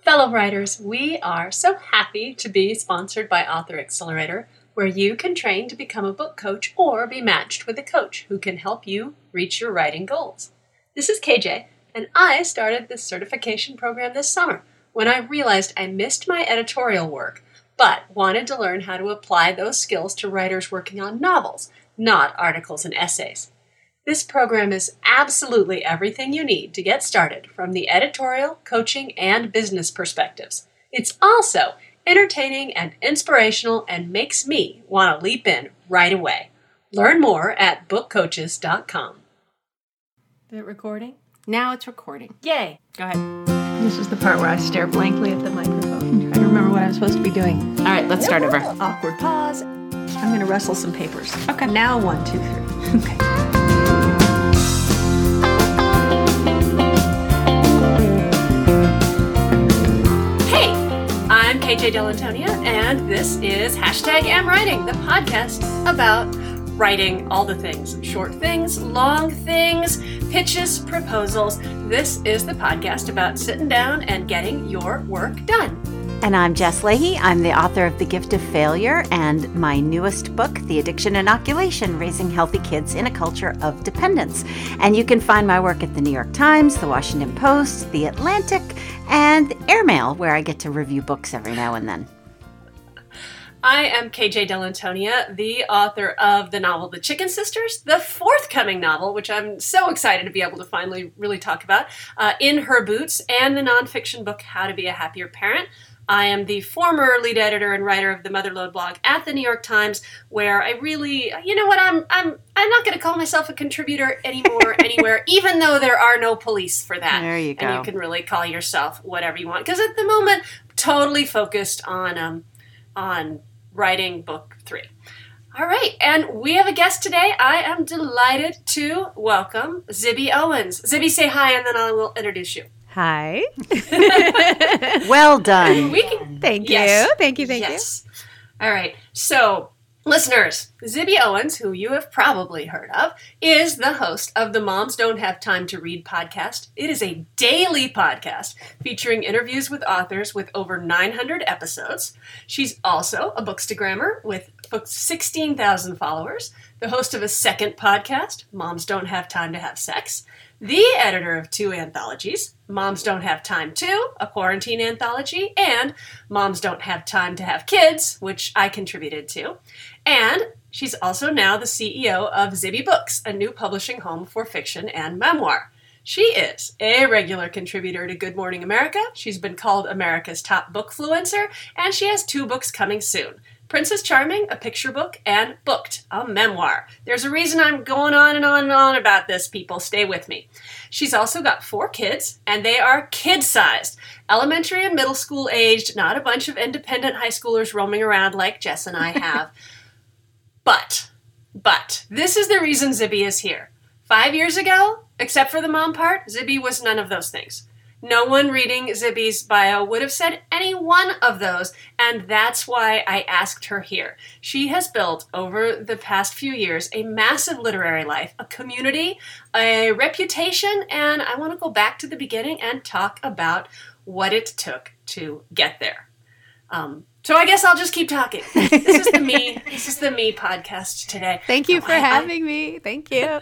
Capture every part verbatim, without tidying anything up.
Fellow writers, we are so happy to be sponsored by Author Accelerator, where you can train to become a book coach or be matched with a coach who can help you reach your writing goals. This is K J, and I started this certification program this summer when I realized I missed my editorial work, but wanted to learn how to apply those skills to writers working on novels, not articles and essays. This program is absolutely everything you need to get started from the editorial, coaching, and business perspectives. It's also entertaining and inspirational and makes me want to leap in right away. Learn more at book coaches dot com. Is it recording? Now it's recording. Yay! Go ahead. This is the part where I stare blankly at the microphone, trying to remember what I'm supposed to be doing. All right, let's start over. Awkward pause. I'm going to wrestle some papers. Okay. Now one, two, three. Okay. I'm K J Delantonia, and this is Hashtag Am Writing, the podcast about writing all the things. Short things, long things, pitches, proposals. This is the podcast about sitting down and getting your work done. And I'm Jess Leahy. I'm the author of The Gift of Failure and my newest book, The Addiction Inoculation, Raising Healthy Kids in a Culture of Dependence. And you can find my work at the New York Times, the Washington Post, the Atlantic, and Airmail, where I get to review books every now and then. I am K J Delantonia, the author of the novel The Chicken Sisters, the forthcoming novel, which I'm so excited to be able to finally really talk about, uh, In Her Boots, and the nonfiction book How to Be a Happier Parent. I am the former lead editor and writer of the Motherload blog at the New York Times, where I really, you know what, I'm I'm I'm not going to call myself a contributor anymore anywhere, even though there are no police for that. There you go. And you can really call yourself whatever you want, because at the moment, totally focused on um on writing book three. All right, and we have a guest today. I am delighted to welcome Zibby Owens. Zibby, say hi, and then I will introduce you. Hi. Well done. We can, Thank yes, you. Thank you. Thank yes. you. All right. So, listeners, Zibby Owens, who you have probably heard of, is the host of the Moms Don't Have Time to Read podcast. It is a daily podcast featuring interviews with authors with over nine hundred episodes. She's also a bookstagrammer with sixteen thousand followers, the host of a second podcast, Moms Don't Have Time to Have Sex, the editor of two anthologies, Moms Don't Have Time To, a quarantine anthology, and Moms Don't Have Time to Have Kids, which I contributed to. And she's also now the C E O of Zibby Books, a new publishing home for fiction and memoir. She is a regular contributor to Good Morning America. She's been called America's top bookfluencer, and she has two books coming soon. Princess Charming, a picture book, and Booked, a memoir. There's a reason I'm going on and on and on about this, people. Stay with me. She's also got four kids, and they are kid-sized. Elementary and middle school aged, not a bunch of independent high schoolers roaming around like Jess and I have. but, but, this is the reason Zibby is here. Five years ago, except for the mom part, Zibby was none of those things. No one reading Zibby's bio would have said any one of those, and that's why I asked her here. She has built, over the past few years, a massive literary life, a community, a reputation, and I want to go back to the beginning and talk about what it took to get there. Um, so I guess I'll just keep talking. This is the me. This is the me podcast today. Thank you So for I, having I, me. Thank you.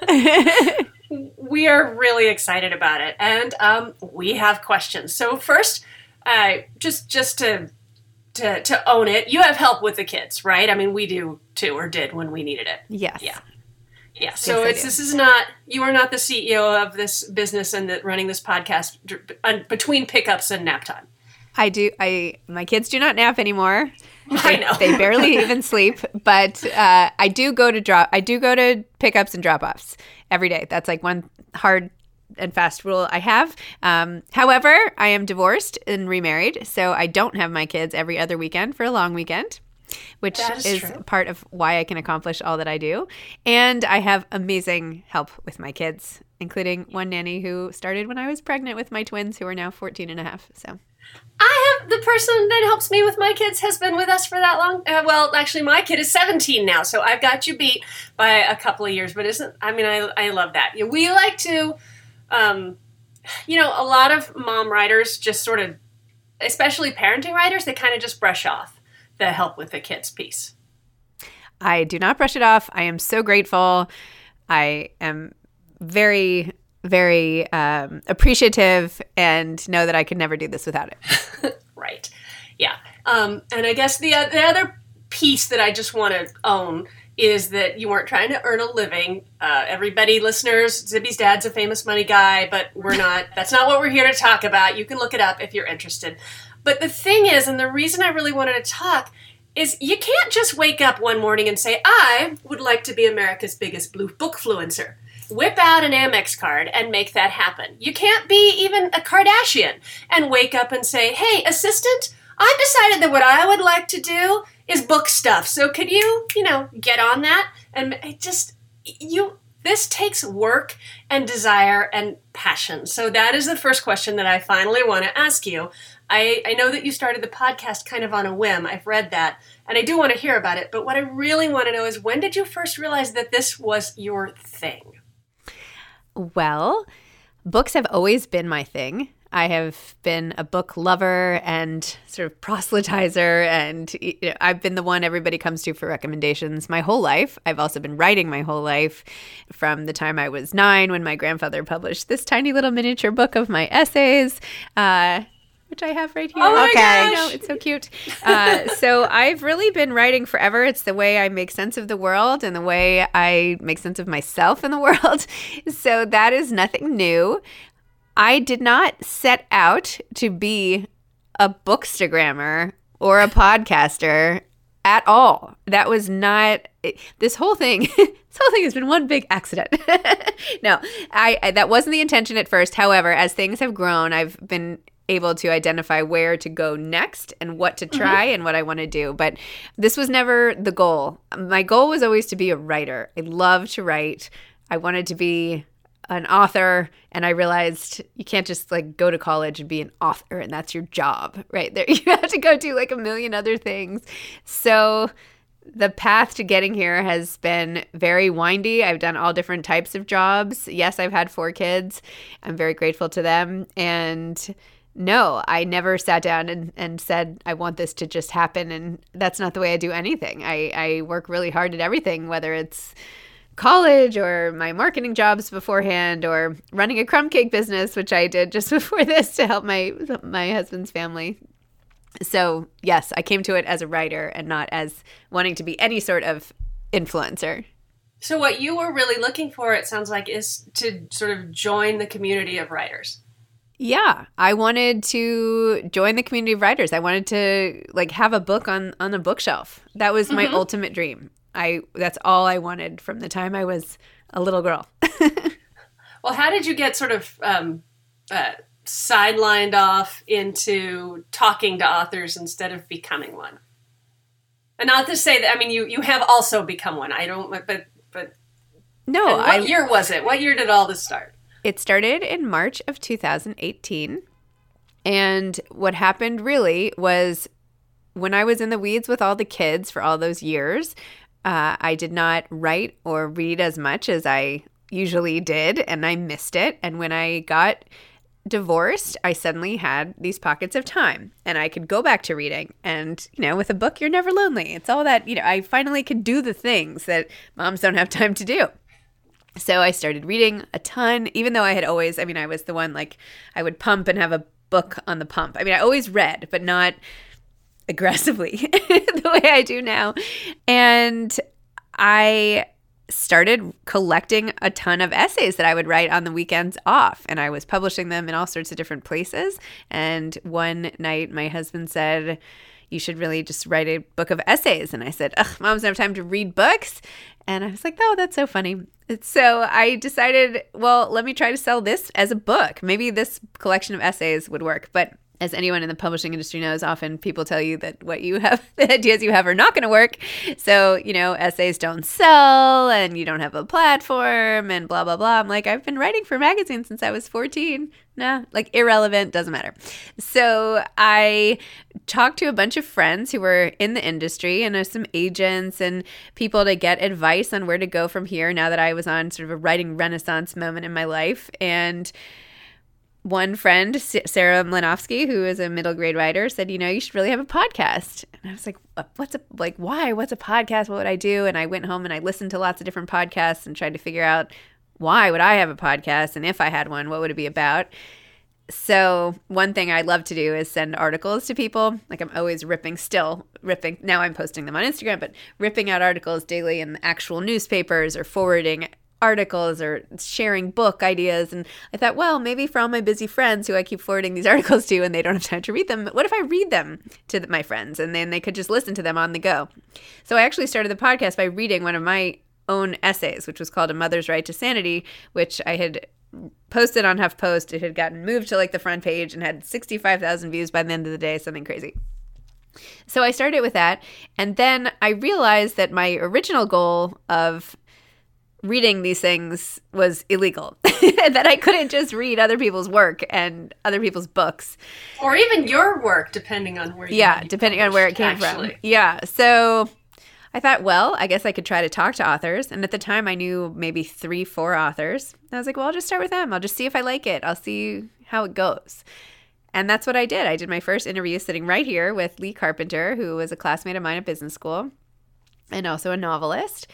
We are really excited about it, and um, we have questions. So first, uh, just just to, to to own it, you have help with the kids, right? I mean, we do too, or did when we needed it. Yes. Yeah. Yeah. So yes, it's this is not you are not the C E O of this business and the, running this podcast between pickups and nap time. I do. I my kids do not nap anymore. I know. They barely even sleep, but uh, I do go to drop. I do go to pickups and drop-offs every day. That's like one hard and fast rule I have. Um, however, I am divorced and remarried, so I don't have my kids every other weekend for a long weekend, which is is true. part of why I can accomplish all that I do. And I have amazing help with my kids, including one nanny who started when I was pregnant with my twins, who are now fourteen and a half. So. I have the person that helps me with my kids has been with us for that long. Uh, well, actually, my kid is seventeen now, so I've got you beat by a couple of years. But isn't I mean, I I love that. We like to, um, you know, a lot of mom writers just sort of especially parenting writers, they kind of just brush off the help with the kids piece. I do not brush it off. I am so grateful. I am very, very um, appreciative and know that I could never do this without it. Right. Yeah. Um, and I guess the, uh, the other piece that I just want to own is that you weren't trying to earn a living. Uh, everybody, listeners, Zibby's dad's a famous money guy, but we're not. That's not what we're here to talk about. You can look it up if you're interested. But the thing is, and the reason I really wanted to talk is you can't just wake up one morning and say, I would like to be America's biggest blue bookfluencer. Whip out an Amex card and make that happen. You can't be even a Kardashian and wake up and say, hey, assistant, I've decided that what I would like to do is book stuff. So could you, you know, get on that? And it just, you, this takes work and desire and passion. So that is the first question that I finally want to ask you. I, I know that you started the podcast kind of on a whim. I've read that, and I do want to hear about it. But what I really want to know is, when did you first realize that this was your thing? Well, books have always been my thing. I have been a book lover and sort of proselytizer, and you know, I've been the one everybody comes to for recommendations my whole life. I've also been writing my whole life, from the time I was nine when my grandfather published this tiny little miniature book of my essays, uh, which I have right here. Oh my Okay. gosh. I know, it's so cute. Uh, so I've really been writing forever. It's the way I make sense of the world and the way I make sense of myself in the world. So that is nothing new. I did not set out to be a bookstagrammer or a podcaster at all. That was not this whole thing. This whole thing has been one big accident. No, I, I that wasn't the intention at first. However, as things have grown, I've been able to identify where to go next and what to try mm-hmm. and what I want to do. But this was never the goal. My goal was always to be a writer. I love to write. I wanted to be an author, and I realized you can't just like go to college and be an author and that's your job, right? There, you have to go do like a million other things. So the path to getting here has been very windy. I've done all different types of jobs. Yes, I've had four kids. I'm very grateful to them. And no, I never sat down and, and said, I want this to just happen. And that's not the way I do anything. I, I work really hard at everything, whether it's college or my marketing jobs beforehand or running a crumb cake business, which I did just before this to help my my husband's family. So yes, I came to it as a writer and not as wanting to be any sort of influencer. So what you were really looking for, it sounds like, is to sort of join the community of writers. Yeah, I wanted to join the community of writers. I wanted to like have a book on, on a bookshelf. That was my mm-hmm. ultimate dream. I that's all I wanted from the time I was a little girl. Well, how did you get sort of um, uh, sidelined off into talking to authors instead of becoming one? And not to say that, I mean, you, you have also become one. I don't, but, but no. What I, year was it? What year did all this start? It started in March of two thousand eighteen. And what happened really was when I was in the weeds with all the kids for all those years, uh, I did not write or read as much as I usually did, and I missed it. And when I got divorced, I suddenly had these pockets of time, and I could go back to reading. And, you know, with a book, you're never lonely. It's all that, you know, I finally could do the things that moms don't have time to do. So I started reading a ton, even though I had always, I mean, I was the one, like, I would pump and have a book on the pump. I mean, I always read, but not aggressively the way I do now. And I started collecting a ton of essays that I would write on the weekends off, and I was publishing them in all sorts of different places. And one night my husband said, you should really just write a book of essays. And I said, ugh, moms don't have time to read books. And I was like, oh, that's so funny. So I decided, well, let me try to sell this as a book. Maybe this collection of essays would work. But as anyone in the publishing industry knows, often people tell you that what you have, the ideas you have are not going to work. So, you know, essays don't sell and you don't have a platform and blah, blah, blah. I'm like, I've been writing for magazines since I was fourteen. Nah, like irrelevant, doesn't matter. So I talked to a bunch of friends who were in the industry and some agents and people to get advice on where to go from here now that I was on sort of a writing renaissance moment in my life. And one friend, Sarah Mlinovsky, who is a middle grade writer, said, you know, you should really have a podcast. And I was like, what's a, like, why? What's a podcast? What would I do? And I went home and I listened to lots of different podcasts and tried to figure out why would I have a podcast? And if I had one, what would it be about? So one thing I love to do is send articles to people. Like I'm always ripping, still ripping. Now I'm posting them on Instagram, but ripping out articles daily in actual newspapers or forwarding articles or sharing book ideas. And I thought, well, maybe for all my busy friends who I keep forwarding these articles to and they don't have time to read them, what if I read them to my friends and then they could just listen to them on the go? So I actually started the podcast by reading one of my own essays, which was called A Mother's Right to Sanity, which I had posted on HuffPost. It had gotten moved to like the front page and had sixty-five thousand views by the end of the day, something crazy. So I started with that. And then I realized that my original goal of reading these things was illegal, that I couldn't just read other people's work and other people's books. Or even your work, depending on where you Yeah, depending on where it came actually. from. Yeah. So I thought, well, I guess I could try to talk to authors. And at the time I knew maybe three, four authors. I was like, well, I'll just start with them. I'll just see if I like it. I'll see how it goes. And that's what I did. I did my first interview sitting right here with Lee Carpenter, who was a classmate of mine at business school and also a novelist.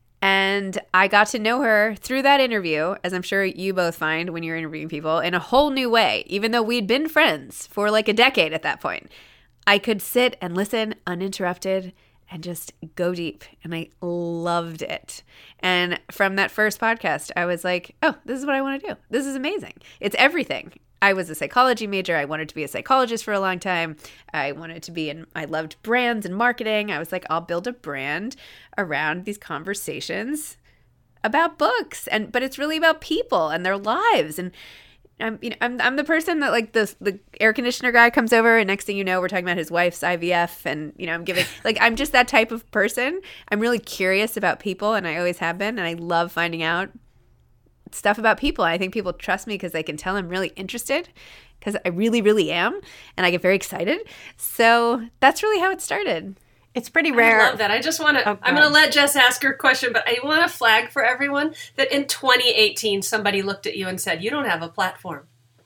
And I got to know her through that interview, as I'm sure you both find when you're interviewing people, in a whole new way. Even though we'd been friends for like a decade at that point, I could sit and listen uninterrupted and just go deep. And I loved it. And from that first podcast, I was like, oh, this is what I want to do. This is amazing. It's everything. I was a psychology major. I wanted to be a psychologist for a long time. I wanted to be in, I loved brands and marketing. I was like, I'll build a brand around these conversations about books. And, but it's really about people and their lives. And I'm, you know, I'm, I'm the person that like the, the air conditioner guy comes over and next thing you know, we're talking about his wife's I V F and, you know, I'm giving, like, I'm just that type of person. I'm really curious about people and I always have been. And I love finding out stuff about people. I think people trust me because they can tell I'm really interested because I really, really am. And I get very excited. So that's really how it started. It's pretty rare. I love that. I just want to, oh, I'm going to let Jess ask her question, but I want to flag for everyone that in twenty eighteen, somebody looked at you and said, you don't have a platform.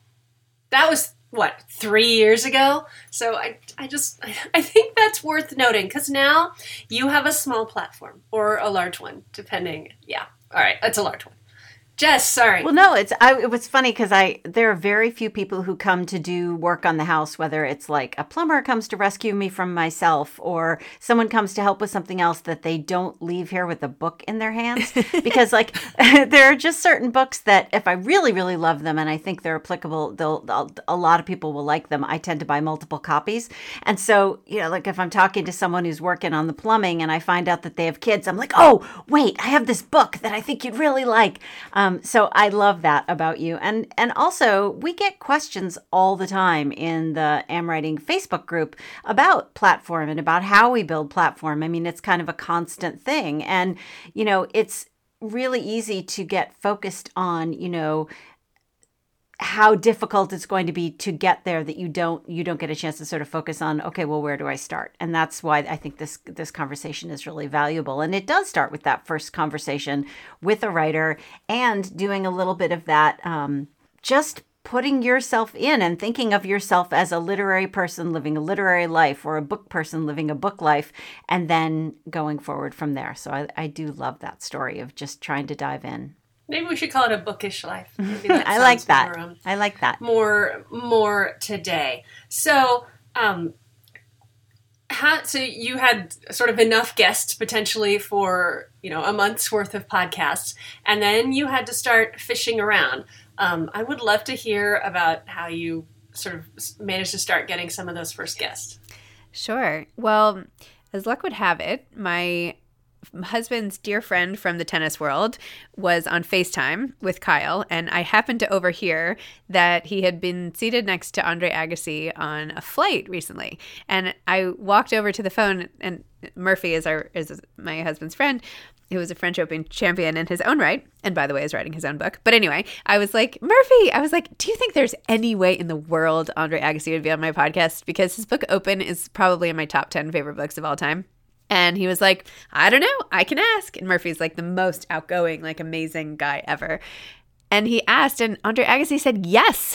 That was, what, three years ago? So I, I just, I think that's worth noting because now you have a small platform or a large one, depending. Yeah. All right. That's a large one. Jess, sorry. Well, no, it's I, it was funny because I there are very few people who come to do work on the house, whether it's like a plumber comes to rescue me from myself or someone comes to help with something else that they don't leave here with a book in their hands. Because like there are just certain books that if I really, really love them and I think they're applicable, they'll, they'll a lot of people will like them. I tend to buy multiple copies. And so, you know, like if I'm talking to someone who's working on the plumbing and I find out that they have kids, I'm like, oh, wait, I have this book that I think you'd really like. Um, Um, so I love that about you. And and also, we get questions all the time in the Am Writing Facebook group about platform and about how we build platform. I mean, it's kind of a constant thing. And, you know, it's really easy to get focused on, you know, how difficult it's going to be to get there that you don't you don't get a chance to sort of focus on, okay, well, where do I start? And that's why I think this this conversation is really valuable. And it does start with that first conversation with a writer and doing a little bit of that, um, just putting yourself in and thinking of yourself as a literary person living a literary life or a book person living a book life, and then going forward from there. So I, I do love that story of just trying to dive in. Maybe we should call it a bookish life. Maybe that I like sounds that. More, um, I like that. More, more today. So, um, how, so you had sort of enough guests potentially for, you know, a month's worth of podcasts, and then you had to start fishing around. Um, I would love to hear about how you sort of managed to start getting some of those first guests. Sure. Well, as luck would have it, my husband's dear friend from the tennis world was on FaceTime with Kyle, and I happened to overhear that he had been seated next to Andre Agassi on a flight recently. And I walked over to the phone, and Murphy is our is my husband's friend, who was a French Open champion in his own right, and by the way is writing his own book. But anyway, I was like, Murphy, I was like, do you think there's any way in the world Andre Agassi would be on my podcast? Because his book Open is probably in my top ten favorite books of all time. And he was like, I don't know, I can ask. And Murphy's like the most outgoing, like amazing guy ever. And he asked, and Andre Agassi said yes.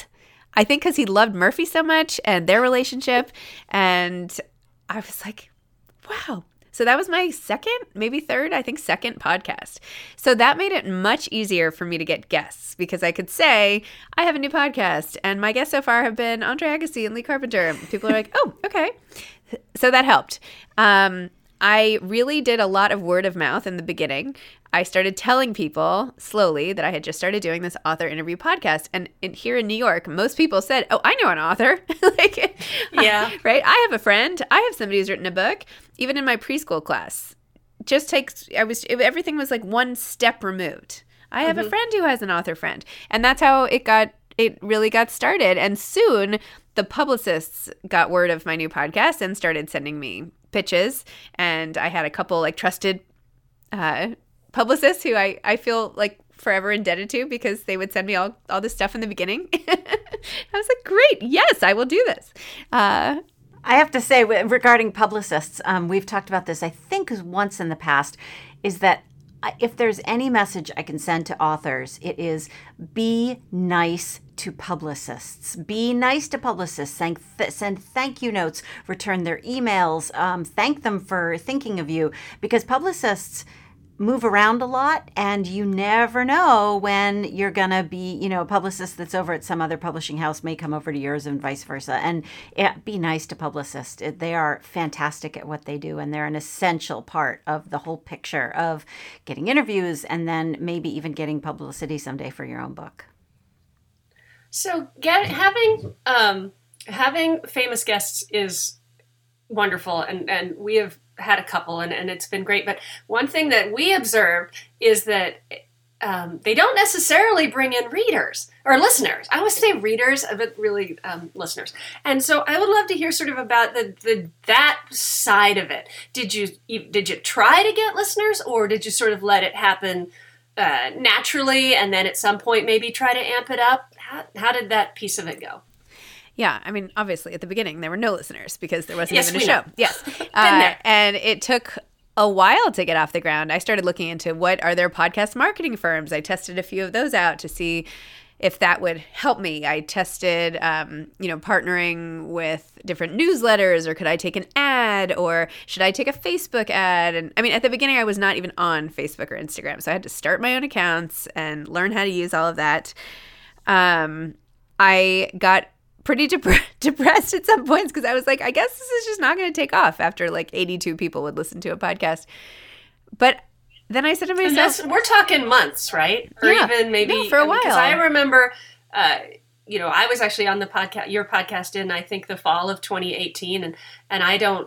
I think because he loved Murphy so much and their relationship. And I was like, wow. So that was my second, maybe third, I think second podcast. So that made it much easier for me to get guests because I could say, I have a new podcast and my guests so far have been Andre Agassi and Lee Carpenter. People are like, oh, okay. So that helped. Um, I really did a lot of word of mouth in the beginning. I started telling people slowly that I had just started doing this author interview podcast. And in, here in New York, most people said, oh, I know an author. like, yeah. Right? I have a friend. I have somebody who's written a book. Even in my preschool class. Just takes, I was, it, everything was like one step removed. I have mm-hmm. a friend who has an author friend. And that's how it got, it really got started. And soon the publicists got word of my new podcast and started sending me pitches. And I had a couple like trusted uh, publicists who I, I feel like forever indebted to because they would send me all, all this stuff in the beginning. I was like, great. Yes, I will do this. Uh, I have to say, regarding publicists, um, we've talked about this, I think, once in the past, is that if there's any message I can send to authors, it is be nice to publicists. Be nice to publicists. Send, th- send thank you notes, return their emails, um, thank them for thinking of you, because publicists move around a lot and you never know when you're going to be, you know, a publicist that's over at some other publishing house may come over to yours and vice versa. And yeah, be nice to publicists. It, they are fantastic at what they do and they're an essential part of the whole picture of getting interviews and then maybe even getting publicity someday for your own book. So get, having um, having famous guests is wonderful, and, and we have had a couple, and, and it's been great. But one thing that we observed is that um, they don't necessarily bring in readers or listeners. I always say readers, but really um, listeners. And so I would love to hear sort of about the, the that side of it. Did you, you did you try to get listeners, or did you sort of let it happen uh, naturally, and then at some point maybe try to amp it up? How, how did that piece of it go? Yeah, I mean, obviously at the beginning there were no listeners because there wasn't yes, even a show. Know. Yes, uh, and it took a while to get off the ground. I started looking into what are there podcast marketing firms. I tested a few of those out to see if that would help me. I tested, um, you know, partnering with different newsletters, or could I take an ad, or should I take a Facebook ad? And I mean, at the beginning I was not even on Facebook or Instagram, so I had to start my own accounts and learn how to use all of that. Um, I got pretty dep- depressed at some points because I was like, I guess this is just not going to take off after like eighty-two people would listen to a podcast. But then I said to myself, we're talking months, right? Or yeah, even maybe no, for a while. Because I remember, uh, you know, I was actually on the podcast, your podcast in, I think, the fall of twenty eighteen. And, and I don't,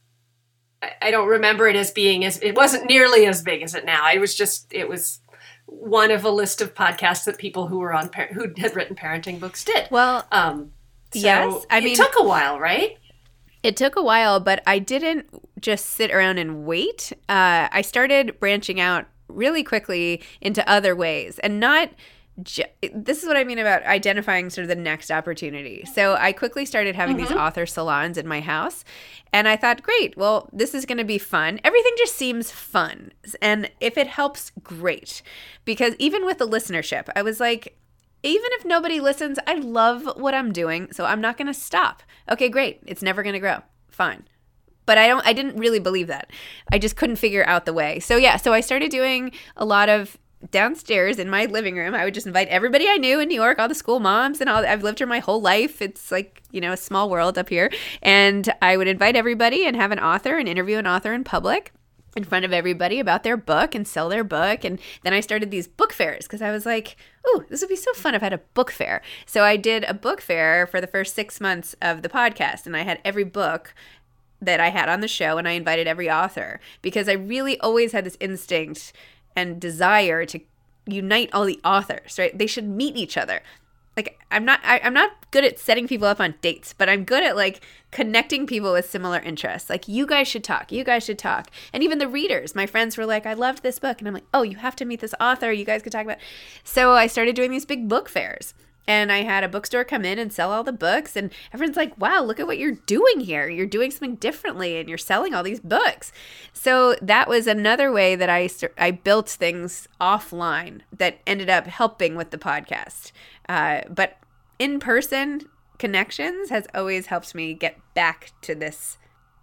I don't remember it as being as, it wasn't nearly as big as it now. I was just, it was one of a list of podcasts that people who were on, par- who had written parenting books did. Well, um, So yes, I mean, it took a while, right? It took a while, but I didn't just sit around and wait. Uh, I started branching out really quickly into other ways, and not ju- this is what I mean about identifying sort of the next opportunity. So I quickly started having mm-hmm. these author salons in my house, and I thought, great, well, this is going to be fun. Everything just seems fun, and if it helps, great. Because even with the listenership, I was like, even if nobody listens, I love what I'm doing, so I'm not going to stop. Okay, great. It's never going to grow. Fine. But I don't I didn't really believe that. I just couldn't figure out the way. So yeah, so I started doing a lot of downstairs in my living room. I would just invite everybody I knew in New York, all the school moms and all. I've lived here my whole life. It's like, you know, a small world up here. And I would invite everybody and have an author and interview an author in public, in front of everybody, about their book and sell their book. And then I started these book fairs because I was like, oh, this would be so fun if I had a book fair. So I did a book fair for the first six months of the podcast, and I had every book that I had on the show, and I invited every author because I really always had this instinct and desire to unite all the authors, right? They should meet each other. Like, I'm not I, I'm not good at setting people up on dates, but I'm good at, like, connecting people with similar interests. Like, you guys should talk. You guys should talk. And even the readers, my friends were like, I loved this book. And I'm like, oh, you have to meet this author. You guys could talk about it. So I started doing these big book fairs. And I had a bookstore come in and sell all the books. And everyone's like, wow, look at what you're doing here. You're doing something differently, and you're selling all these books. So that was another way that I, I built things offline that ended up helping with the podcast. Uh, but in-person connections has always helped me get back to this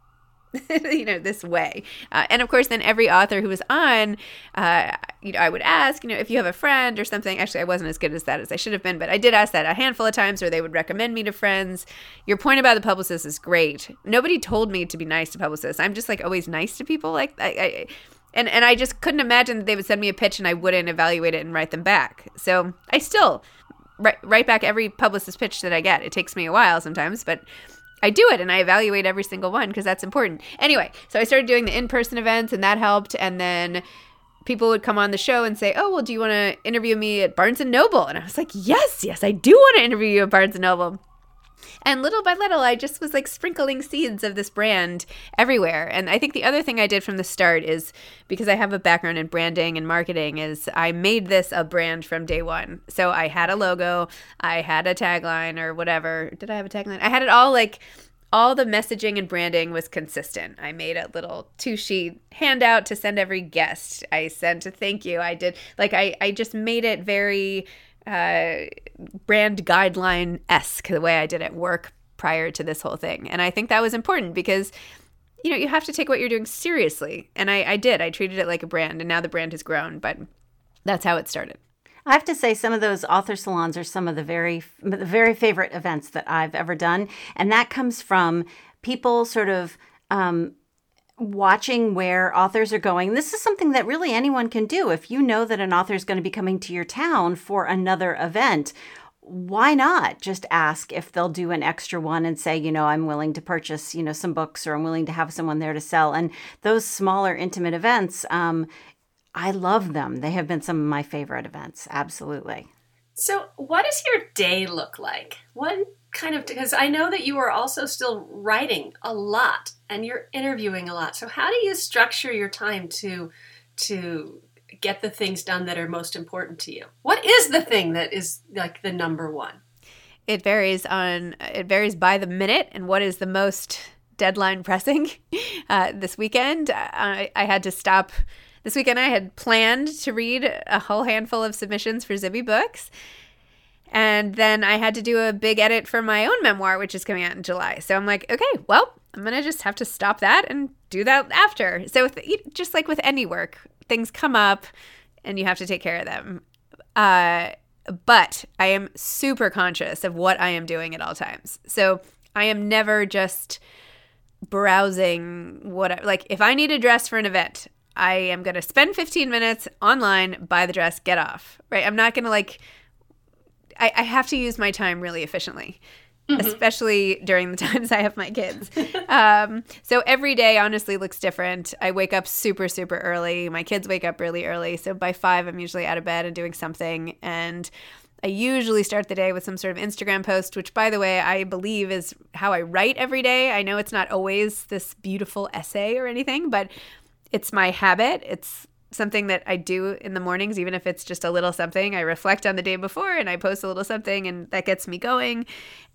you know, this way. Uh, and of course, then every author who was on, uh, you know, I would ask, you know, if you have a friend or something. Actually, I wasn't as good as that as I should have been, but I did ask that a handful of times, or they would recommend me to friends. Your point about the publicist is great. Nobody told me to be nice to publicists. I'm just like always nice to people. Like, I, I and, and I just couldn't imagine that they would send me a pitch and I wouldn't evaluate it and write them back. So I still write, write back every publicist pitch that I get. It takes me a while sometimes, but I do it and I evaluate every single one because that's important. Anyway, so I started doing the in-person events and that helped. And then people would come on the show and say, oh, well, do you want to interview me at Barnes and Noble? And I was like, yes, yes, I do want to interview you at Barnes and Noble. And little by little, I just was like sprinkling seeds of this brand everywhere. And I think the other thing I did from the start is, because I have a background in branding and marketing, is I made this a brand from day one. So I had a logo, I had a tagline or whatever. Did I have a tagline? I had it all like, all the messaging and branding was consistent. I made a little two-sheet handout to send every guest. I sent a thank you. I did, like, I, I just made it very uh, brand guideline-esque, the way I did at work prior to this whole thing. And I think that was important because, you know, you have to take what you're doing seriously. And I, I did. I treated it like a brand, and now the brand has grown, but that's how it started. I have to say some of those author salons are some of the very, the very favorite events that I've ever done. And that comes from people sort of um, watching where authors are going. This is something that really anyone can do. If you know that an author is going to be coming to your town for another event, why not just ask if they'll do an extra one and say, you know, I'm willing to purchase, you know, some books, or I'm willing to have someone there to sell. And those smaller, intimate events, um, I love them. They have been some of my favorite events. Absolutely. So what does your day look like? What kind of, because I know that you are also still writing a lot and you're interviewing a lot. So how do you structure your time to, to get the things done that are most important to you? What is the thing that is like the number one? It varies on, it varies by the minute and what is the most deadline pressing. Uh, this weekend, I, I had to stop. This weekend I had planned to read a whole handful of submissions for Zibby Books. And then I had to do a big edit for my own memoir, which is coming out in July. So I'm like, okay, well, I'm going to just have to stop that and do that after. So with, just like with any work, things come up and you have to take care of them. Uh, but I am super conscious of what I am doing at all times. So I am never just browsing what, I, like if I need a dress for an event, I am going to spend fifteen minutes online, buy the dress, get off, right? I'm not going to like, I, I have to use my time really efficiently, mm-hmm. especially during the times I have my kids. um, so every day honestly looks different. I wake up super, super early. My kids wake up really early. So by five, I'm usually out of bed and doing something. And I usually start the day with some sort of Instagram post, which, by the way, I believe is how I write every day. I know it's not always this beautiful essay or anything, but it's my habit. It's something that I do in the mornings, even if it's just a little something. I reflect on the day before and I post a little something, and that gets me going.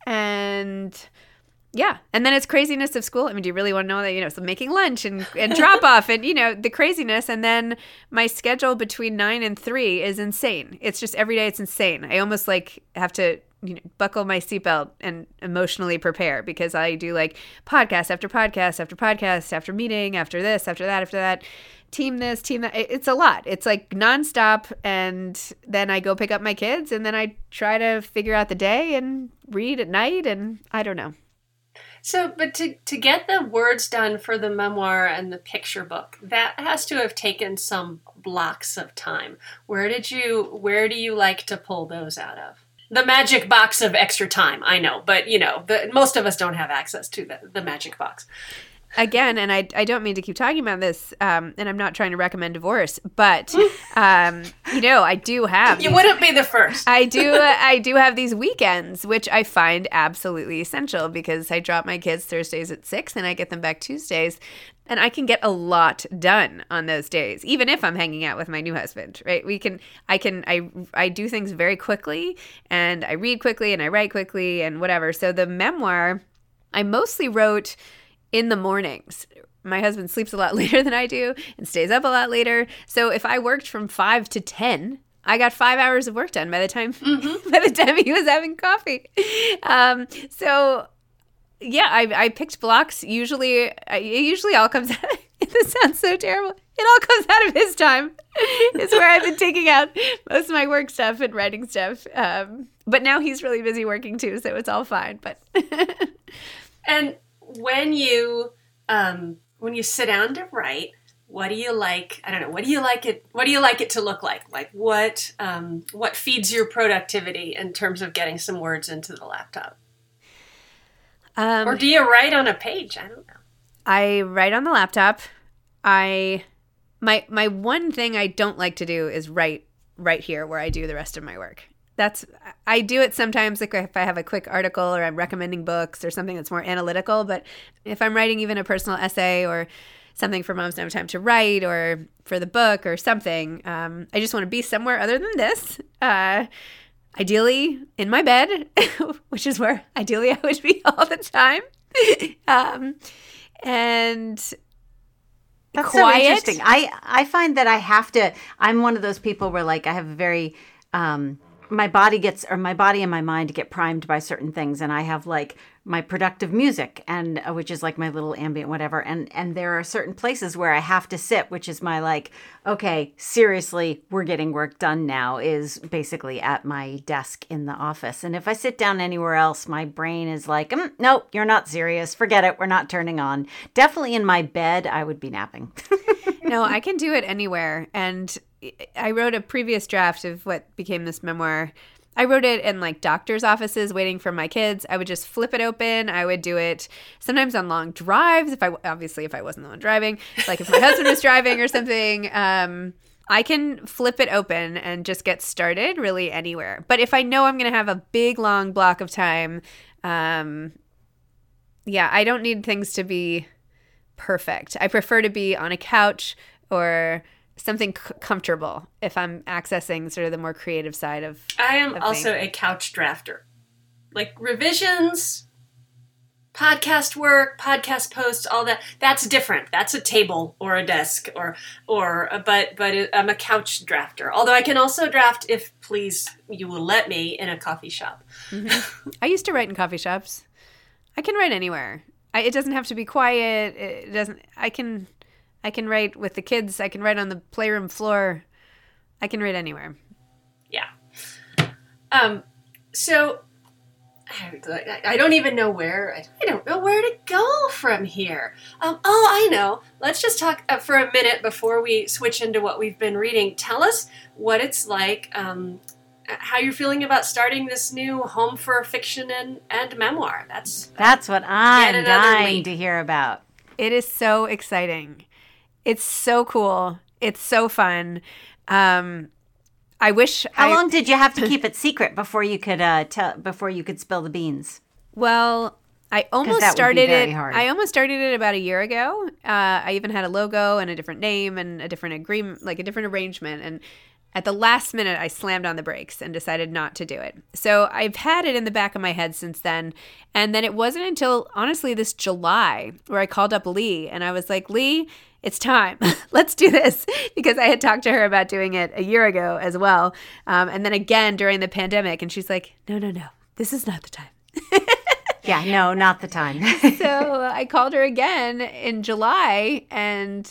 And yeah. And then it's craziness of school. I mean, do you really want to know that, you know, so making lunch and, and drop off and, you know, the craziness. And then my schedule between nine and three is insane. It's just every day it's insane. I almost like have to, you know, buckle my seatbelt and emotionally prepare, because I do like podcast after podcast after podcast after meeting after this, after that, after that, team this, team that. It's a lot. It's like nonstop. And then I go pick up my kids and then I try to figure out the day and read at night. And I don't know. So, but to, to get the words done for the memoir and the picture book, that has to have taken some blocks of time. Where did you, where do you like to pull those out of? The magic box of extra time, I know, but you know, the, most of us don't have access to the, the magic box. Again, and I, I don't mean to keep talking about this, um, and I'm not trying to recommend divorce, but um, you know, I do have. You these, wouldn't be the first. I do. I do have these weekends, which I find absolutely essential, because I drop my kids Thursdays at six, and I get them back Tuesdays. And I can get a lot done on those days, even if I'm hanging out with my new husband, right? We can, I can, I, I do things very quickly, and I read quickly, and I write quickly, and whatever. So the memoir, I mostly wrote in the mornings. My husband sleeps a lot later than I do and stays up a lot later. So if I worked from five to ten I got five hours of work done by the time Mm-hmm. by the time he was having coffee. Um, so yeah, I, I picked blocks. Usually, I, it usually all comes out. This sounds so terrible. It all comes out of his time. It's where I've been taking out most of my work stuff and writing stuff. Um, but now he's really busy working too, so it's all fine. But And when you um, when you sit down to write, what do you like? I don't know. What do you like it? What do you like it to look like? Like what? Um, what feeds your productivity in terms of getting some words into the laptop? um, Or do you write on a page? I don't know. I write on the laptop. I my my one thing I don't like to do is write right here where I do the rest of my work. That's I do it sometimes, like if I have a quick article or I'm recommending books or something that's more analytical. But if I'm writing even a personal essay or something for Moms Don't Have Time to Write or for the book or something, um, I just want to be somewhere other than this. Uh, ideally in my bed, which is where ideally I would be all the time. um, and That's quiet. so interesting. I, I find that I have to, I'm one of those people where like I have a very, um, my body gets, or my body and my mind get primed by certain things. And I have like my productive music and, uh, which is like my little ambient, whatever. And, and there are certain places where I have to sit, which is my like, okay, seriously, we're getting work done now, is basically at my desk in the office. And if I sit down anywhere else, my brain is like, mm, nope, you're not serious. Forget it. We're not turning on. Definitely in my bed, I would be napping. No, I can do it anywhere. And I wrote a previous draft of what became this memoir. I wrote it in like doctor's offices waiting for my kids. I would just flip it open. I would do it sometimes on long drives. If I obviously if I wasn't the one driving, like if my husband was driving or something, um, I can flip it open and just get started really anywhere. But if I know I'm going to have a big long block of time, um, yeah, I don't need things to be perfect. I prefer to be on a couch or something c- comfortable if I'm accessing sort of the more creative side of I am of also me. a couch drafter. Like revisions, podcast work, podcast posts, all that. That's different. That's a table or a desk or or but but I'm a couch drafter. Although I can also draft if please you will let me in a coffee shop. Mm-hmm. I used to write in coffee shops. I can write anywhere. I, it doesn't have to be quiet. It doesn't. I can. I can write with the kids. I can write on the playroom floor. I can write anywhere. Yeah. Um. So I, I don't even know where. I, I don't know where to go from here. Um. Oh, I know. Let's just talk uh, for a minute before we switch into what we've been reading. Tell us what it's like. Um. How you're feeling about starting this new home for fiction and, and memoir. That's That's what I'm another dying week. to hear about. It is so exciting. It's so cool. It's so fun. Um, I wish. How I, long did you have to keep it secret before you could uh, tell before you could spill the beans? Well, I almost that would be started very it. hard. I almost started it about a year ago. Uh, I even had a logo and a different name and a different agreement, like a different arrangement. And at the last minute, I slammed on the brakes and decided not to do it. So I've had it in the back of my head since then. And then it wasn't until, honestly, this July where I called up Lee and I was like, Lee, it's time. Let's do this. Because I had talked to her about doing it a year ago as well. Um, and then again during the pandemic. And she's like, no, no, no, this is not the time. Yeah, no, not the time. So I called her again in July, and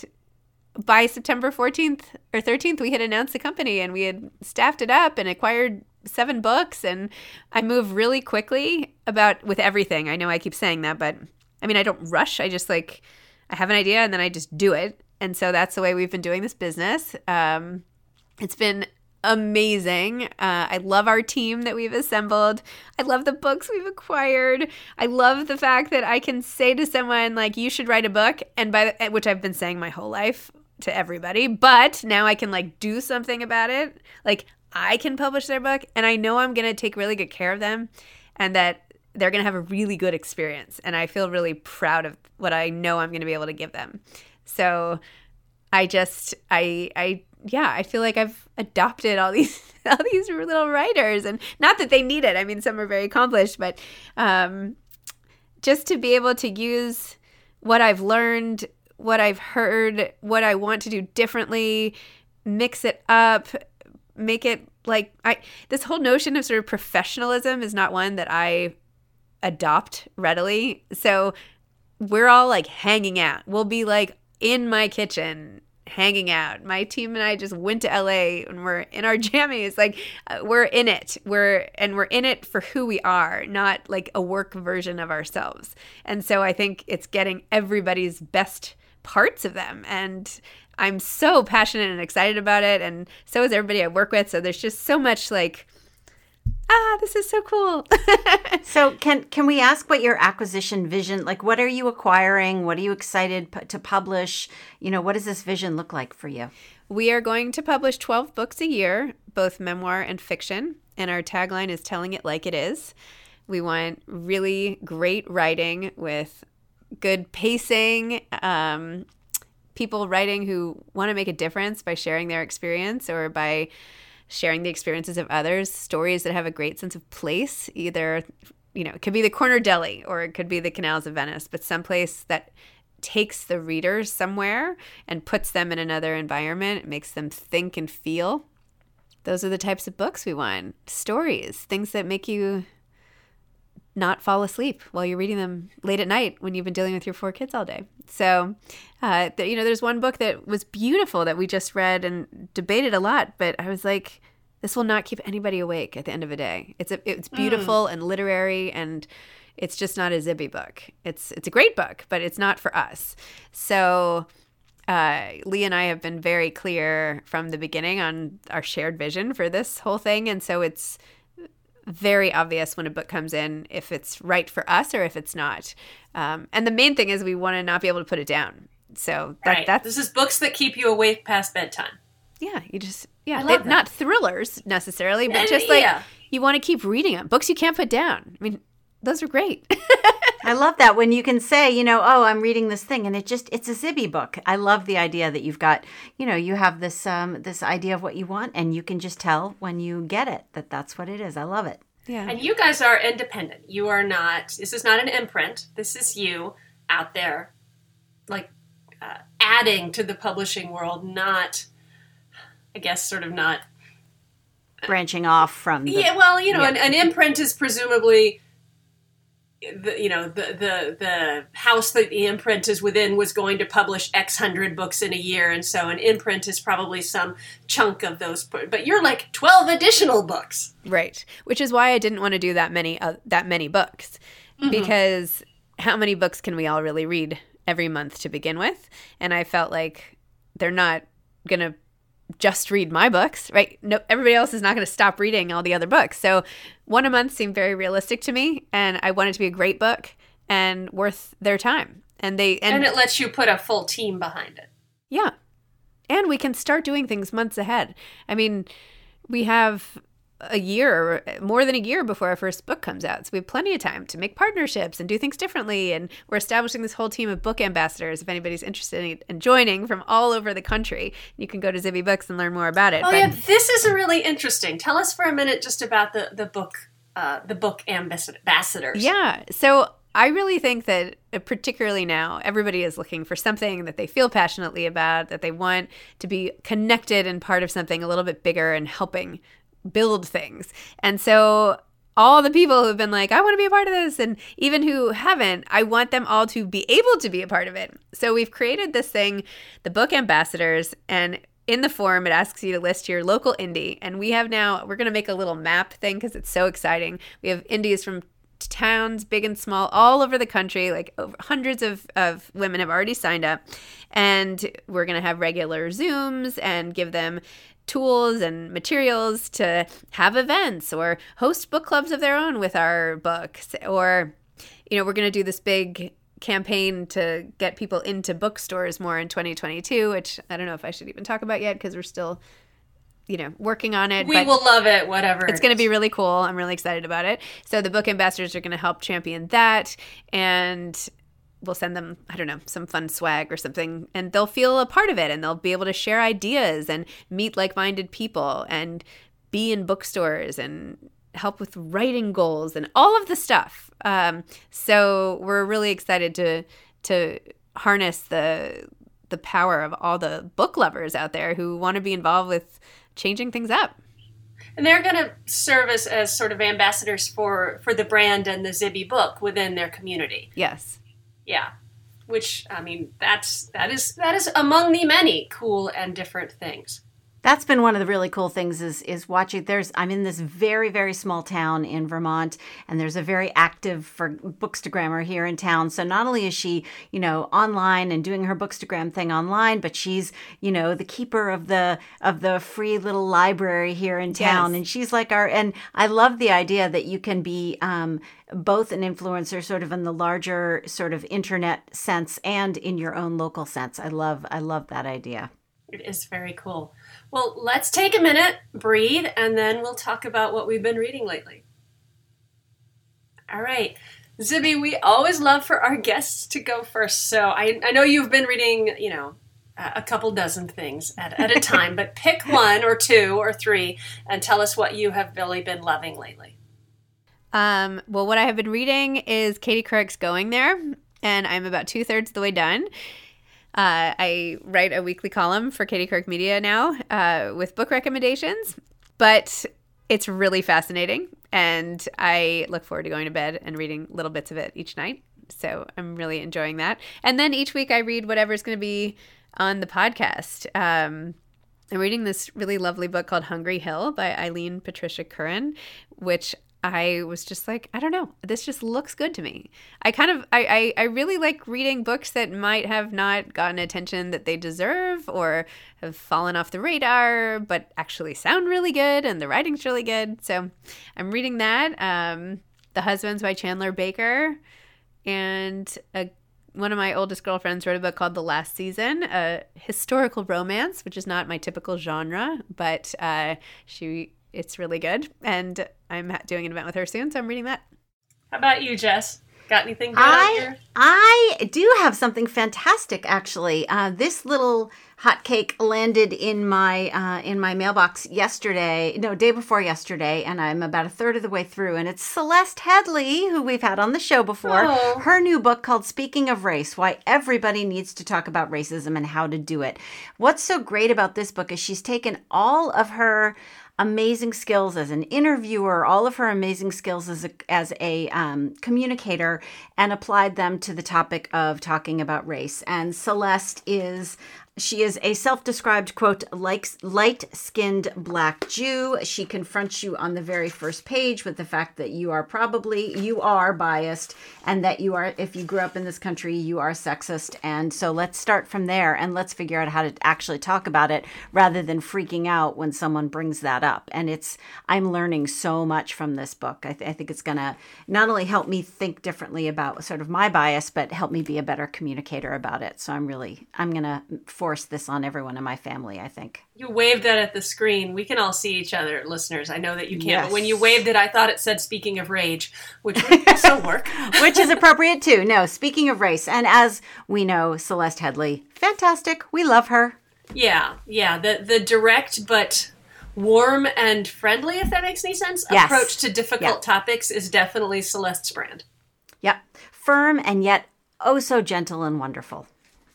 by September fourteenth or thirteenth, we had announced the company and we had staffed it up and acquired seven books. And I move really quickly about with everything. I know I keep saying that, but I mean, I don't rush. I just like, I have an idea and then I just do it. And so that's the way we've been doing this business. Um, it's been amazing. Uh, I love our team that we've assembled. I love the books we've acquired. I love the fact that I can say to someone like, you should write a book. And by the, which I've been saying my whole life to everybody, but now I can like do something about it. Like I can publish their book and I know I'm going to take really good care of them and that they're going to have a really good experience. And I feel really proud of what I know I'm going to be able to give them. So I just, I, I, yeah, I feel like I've adopted all these, all these little writers, and not that they need it. I mean, some are very accomplished, but um, just to be able to use what I've learned, what I've heard, what I want to do differently, mix it up, make it like I this whole notion of sort of professionalism is not one that I adopt readily. So we're all like hanging out. We'll be like in my kitchen hanging out. My team and I just went to L A and we're in our jammies. Like uh, we're in it. We're and we're in it for who we are, not like a work version of ourselves. And so I think it's getting everybody's best parts of them. And I'm so passionate and excited about it. And so is everybody I work with. So there's just so much like, ah, this is so cool. So can can we ask what your acquisition vision, like what are you acquiring? What are you excited p- to publish? You know, what does this vision look like for you? We are going to publish twelve books a year, both memoir and fiction. And our tagline is telling it like it is. We want really great writing with good pacing, um, people writing who want to make a difference by sharing their experience or by sharing the experiences of others, stories that have a great sense of place, either, you know, it could be the corner deli or it could be the canals of Venice, but someplace that takes the readers somewhere and puts them in another environment. It makes them think and feel. Those are the types of books we want. Stories, things that make you not fall asleep while you're reading them late at night when you've been dealing with your four kids all day. So, uh, th- you know, there's one book that was beautiful that we just read and debated a lot, but I was like, this will not keep anybody awake at the end of the day. It's a, it's beautiful mm. and literary, and it's just not a Zibby book. It's it's a great book, but it's not for us. So uh, Lee and I have been very clear from the beginning on our shared vision for this whole thing, and so it's very obvious when a book comes in if it's right for us or if it's not. Um, and the main thing is we want to not be able to put it down. So that, right. that's this is books that keep you awake past bedtime. Yeah, you just yeah, I love they, that. not thrillers necessarily, but Yeah, just like yeah. you want to keep reading them. Books you can't put down. I mean, those are great. I love that when you can say, you know, oh, I'm reading this thing, and it just, it's a Zibby book. I love the idea that you've got, you know, you have this um, this idea of what you want, and you can just tell when you get it that that's what it is. I love it. Yeah. And you guys are independent. You are not, this is not an imprint. This is you out there, like, uh, adding to the publishing world, not, I guess, sort of not. Branching off from the, Yeah, well, you know, yeah. an, an imprint is presumably, the, you know, the, the the house that the imprint is within was going to publish X hundred books in a year, and so an imprint is probably some chunk of those. But you're like twelve additional books, Right. Which is why I didn't want to do that many uh, that many books, mm-hmm. because how many books can we all really read every month to begin with? And I felt like they're not going to just read my books, right? No, everybody else is not going to stop reading all the other books. So one a month seemed very realistic to me, and I want it to be a great book and worth their time. And they and, and it lets you put a full team behind it. Yeah. And we can start doing things months ahead. I mean, we have a year, more than a year before our first book comes out. So we have plenty of time to make partnerships and do things differently. And we're establishing this whole team of book ambassadors. If anybody's interested in, in joining from all over the country, you can go to Zibby Books and learn more about it. Oh, but, yeah. This is really interesting. Tell us for a minute just about the, the book, uh, the book ambassadors. Yeah. So I really think that uh, particularly now, everybody is looking for something that they feel passionately about, that they want to be connected and part of something a little bit bigger and helping build things. And so all the people who've been like, I want to be a part of this, and even who haven't, I want them all to be able to be a part of it. So we've created this thing, the Book Ambassadors, and in the form, it asks you to list your local indie. And we have now, we're going to make a little map thing because it's so exciting. We have indies from towns, big and small, all over the country. Like over hundreds of, of women have already signed up. And we're going to have regular Zooms and give them tools and materials to have events or host book clubs of their own with our books. Or, you know, we're going to do this big campaign to get people into bookstores more in twenty twenty-two, which I don't know if I should even talk about yet because we're still, you know, working on it. We but will love it, whatever. It's it going to is. be really cool. I'm really excited about it. So the book ambassadors are going to help champion that, and we'll send them, I don't know, some fun swag or something, and they'll feel a part of it, and they'll be able to share ideas and meet like-minded people and be in bookstores and help with writing goals and all of the stuff. Um, so we're really excited to to harness the the power of all the book lovers out there who want to be involved with changing things up. And they're going to serve as, as sort of ambassadors for, for the brand and the Zibby book within their community. Yes. Yeah. Which, I mean, that's that is that is among the many cool and different things. That's been one of the really cool things is is watching. There's I'm in this very, very small town in Vermont, and there's a very active for Bookstagrammer here in town. So not only is she, you know, online and doing her Bookstagram thing online, but she's, you know, the keeper of the of the free little library here in town. Yes. And she's like our, and I love the idea that you can be um, both an influencer sort of in the larger sort of internet sense and in your own local sense. I love I love that idea. It is very cool. Well, let's take a minute, breathe, and then we'll talk about what we've been reading lately. All right. Zibby, we always love for our guests to go first. So I, I know you've been reading, you know, a couple dozen things at, at a time, but pick one or two or three and tell us what you have really been loving lately. Um, well, what I have been reading is Katie Couric's Going There, and I'm about two-thirds of the way done. Uh, I write a weekly column for Katie Couric Media now uh, with book recommendations, but it's really fascinating, and I look forward to going to bed and reading little bits of it each night. So I'm really enjoying that. And then each week I read whatever's going to be on the podcast. Um, I'm reading this really lovely book called Hungry Hill by Eileen Patricia Curran, which I was just like, I don't know, this just looks good to me. I kind of, I, I, I really like reading books that might have not gotten attention that they deserve or have fallen off the radar, but actually sound really good and the writing's really good. So I'm reading that. Um, The Husbands by Chandler Baker. And a, one of my oldest girlfriends wrote a book called The Last Season, a historical romance, which is not my typical genre, but uh, she... it's really good, and I'm doing an event with her soon, so I'm reading that. How about you, Jess? Got anything good I, out here? I do have something fantastic, actually. Uh, this little hotcake landed in my uh, in my mailbox yesterday, no, day before yesterday, and I'm about a third of the way through, and it's Celeste Headley, who we've had on the show before. Oh. Her new book called Speaking of Race, Why Everybody Needs to Talk About Racism and How to Do It. What's so great about this book is she's taken all of her amazing skills as an interviewer, all of her amazing skills as a, as a um, communicator, and applied them to the topic of talking about race. And Celeste is... She is a self-described, quote, like, light-skinned black Jew. She confronts you on the very first page with the fact that you are probably, you are biased, and that you are, if you grew up in this country, you are sexist. And so let's start from there, and let's figure out how to actually talk about it rather than freaking out when someone brings that up. And it's, I'm learning so much from this book. I, th- I think it's going to not only help me think differently about sort of my bias, but help me be a better communicator about it. So I'm really, I'm going to force this on everyone in my family, I think. You waved that at the screen. We can all see each other, listeners. I know that you can't, Yes. but when you waved it, I thought it said speaking of rage, which would also work. Which is appropriate too. No, speaking of race, and as we know, Celeste Headley, fantastic. We love her. Yeah, yeah. The, the direct but warm and friendly, if that makes any sense, Yes. approach to difficult Yeah. topics is definitely Celeste's brand. Yep. Firm and yet oh so gentle and wonderful.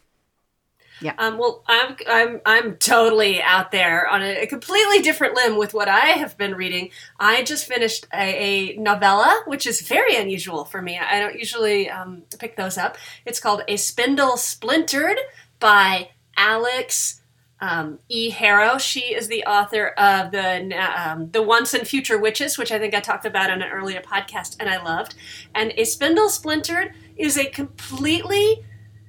Yeah. Um, well, I'm I'm I'm totally out there on a, a completely different limb with what I have been reading. I just finished a, a novella, which is very unusual for me. I don't usually um, pick those up. It's called A Spindle Splintered by Alex um, E. Harrow. She is the author of the um, the Once and Future Witches, which I think I talked about on an earlier podcast, and I loved. And A Spindle Splintered is a completely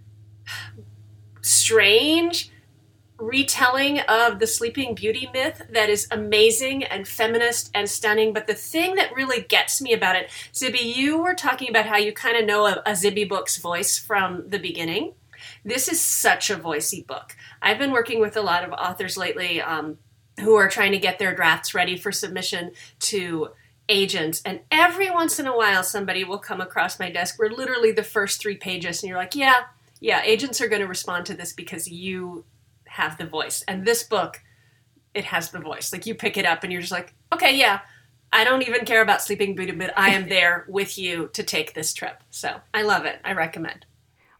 strange retelling of the Sleeping Beauty myth that is amazing and feminist and stunning. But the thing that really gets me about it, Zibby, you were talking about how you kind of know a, a Zibby book's voice from the beginning. This is such a voicey book. I've been working with a lot of authors lately um, who are trying to get their drafts ready for submission to agents, and every once in a while somebody will come across my desk where literally the first three pages and you're like, yeah, yeah, agents are going to respond to this because you have the voice. And this book, it has the voice. Like, you pick it up and you're just like, okay, yeah, I don't even care about Sleeping Beauty, but I am there with you to take this trip. So I love it. I recommend.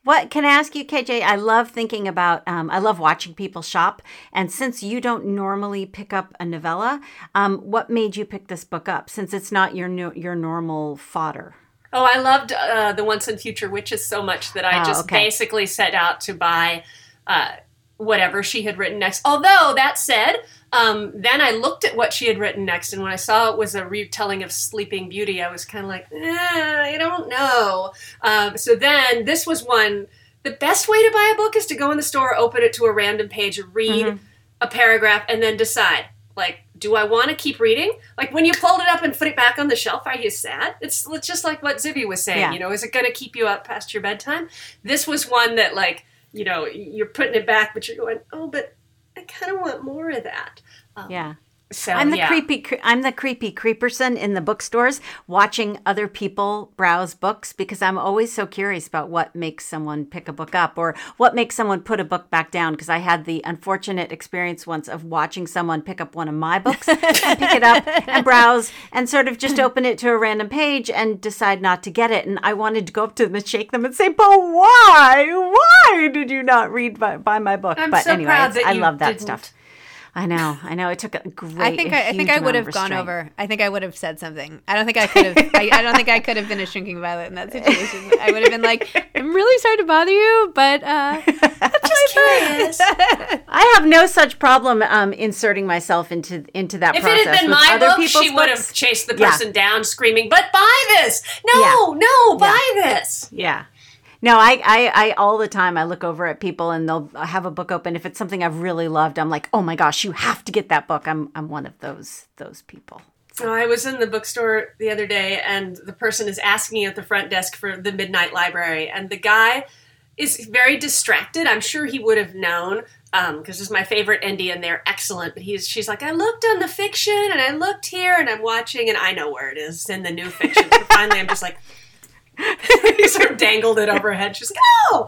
What can I ask you, K J? I love thinking about, um, I love watching people shop. And since you don't normally pick up a novella, um, what made you pick this book up since it's not your no, your normal fodder? Oh, I loved uh, The Once and Future Witches so much that I Oh, just okay. basically set out to buy uh, whatever she had written next. Although, that said, um, then I looked at what she had written next, and when I saw it was a retelling of Sleeping Beauty, I was kind of like, eh, I don't know. Um, so then this was one, the best way to buy a book is to go in the store, open it to a random page, read Mhm. a paragraph, and then decide, like, do I want to keep reading? Like, when you pulled it up and put it back on the shelf, are you sad? It's, it's just like what Zibby was saying, Yeah. you know, is it going to keep you up past your bedtime? This was one that, like, you know, you're putting it back, but you're going, oh, but I kind of want more of that. Um, Yeah. So, I'm the yeah. creepy. cre- I'm the creepy creeperson in the bookstores, watching other people browse books because I'm always so curious about what makes someone pick a book up or what makes someone put a book back down. Because I had the unfortunate experience once of watching someone pick up one of my books, and pick it up and browse, and sort of just open it to a random page and decide not to get it. And I wanted to go up to them and shake them and say, "But why? Why did you not read by, by my book?" I'm but so anyway, proud it's- that I you love that didn't. stuff. I know, I know. It took a great. I think a I, I think huge I would amount have of gone restraint. over. I think I would have said something. I don't think I could have. I, I don't think I could have been a shrinking violet in that situation. I would have been like, "I'm really sorry to bother you, but uh, that's my curious. I have no such problem um, inserting myself into into that If process. it had been with my other book, people's she would books. have chased the Yeah. person down screaming, but buy this! No, no, buy this! Yeah. No, I, I, I, all the time I look over at people and they'll have a book open. If it's something I've really loved, I'm like, oh my gosh, you have to get that book. I'm, I'm one of those, those people. So I was in the bookstore the other day, and the person is asking at the front desk for the Midnight Library, and the guy is very distracted. I'm sure he would have known, because um, this is my favorite indie, and they're excellent. But he's, she's like, I looked on the fiction, and I looked here, and I'm watching, and I know where it is. It's in the new fiction. So finally, I'm just like, he sort of dangled it overhead. She's like, oh!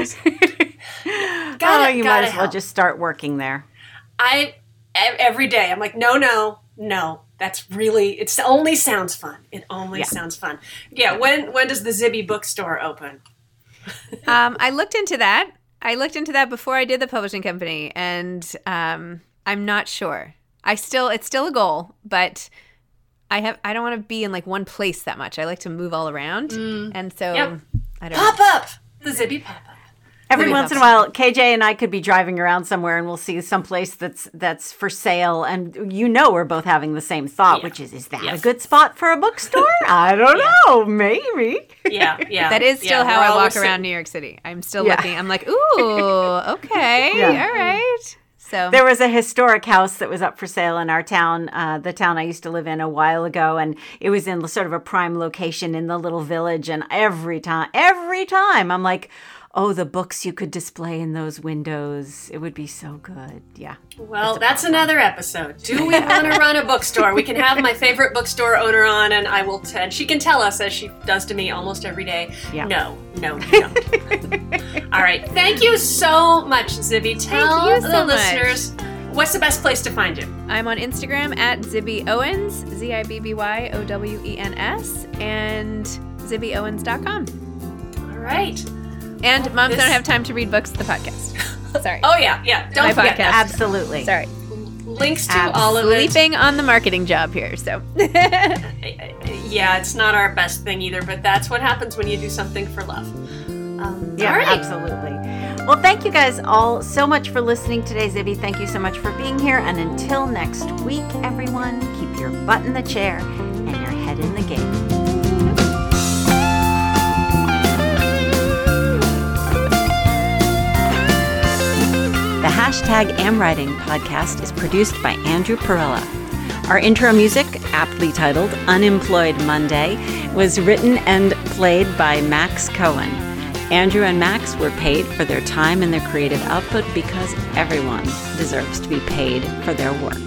oh, Gotta, you might gotta as well help. just start working there. I, e- every day, I'm like, no, no, no. That's really, it only sounds fun. It only Yeah. sounds fun. Yeah, when when does the Zibby bookstore open? um, I looked into that. I looked into that before I did the publishing company, and um, I'm not sure. I still, it's still a goal, but I have, I don't want to be in like one place that much. I like to move all around, and so Yep. I don't know. Pop up! The Zibby pop up. Every Really once in a helps. while, K J and I could be driving around somewhere and we'll see some place that's that's for sale. And you know we're both having the same thought, Yeah. which is, is that Yeah. a good spot for a bookstore? I don't Yeah. know. Maybe. Yeah, yeah. That is still yeah, how we're I all walk sitting- around New York City. I'm still Yeah. looking. I'm like, ooh, okay, Yeah. all right. So There was a historic house that was up for sale in our town, uh, the town I used to live in a while ago, and it was in sort of a prime location in the little village. And every time, every time, I'm like, oh, the books you could display in those windows. It would be so good. Yeah. Well, that's another episode. Do we want to run a bookstore? We can have my favorite bookstore owner on, and I will. T- and she can tell us, as she does to me almost every day. Yeah. No, no, you don't. All right. Thank you so much, Zibby. Tell you the so much. listeners what's the best place to find you. I'm on Instagram at Zibby Owens, Z I B B Y O W E N S, and zibby owens dot com. All right. And Moms This- Don't Have Time to Read Books, the podcast. Sorry. Oh yeah, yeah. Don't My forget podcast. that. Absolutely. Sorry. Links to all of it. Sleeping on the marketing job here, so. Yeah, it's not our best thing either, but that's what happens when you do something for love. Um, Yeah, all right. absolutely. Well, thank you guys all so much for listening today, Zibby. Thank you so much for being here. And until next week, everyone, keep your butt in the chair and your head in the game. The hashtag AmWriting podcast is produced by Andrew Perella. Our intro music, aptly titled Unemployed Monday, was written and played by Max Cohen. Andrew and Max were paid for their time and their creative output because everyone deserves to be paid for their work.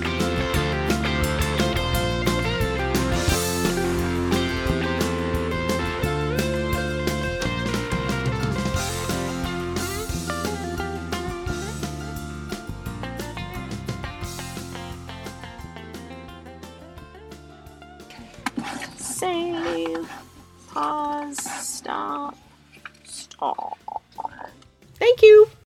Save. Pause. Stop. Stop. Thank you.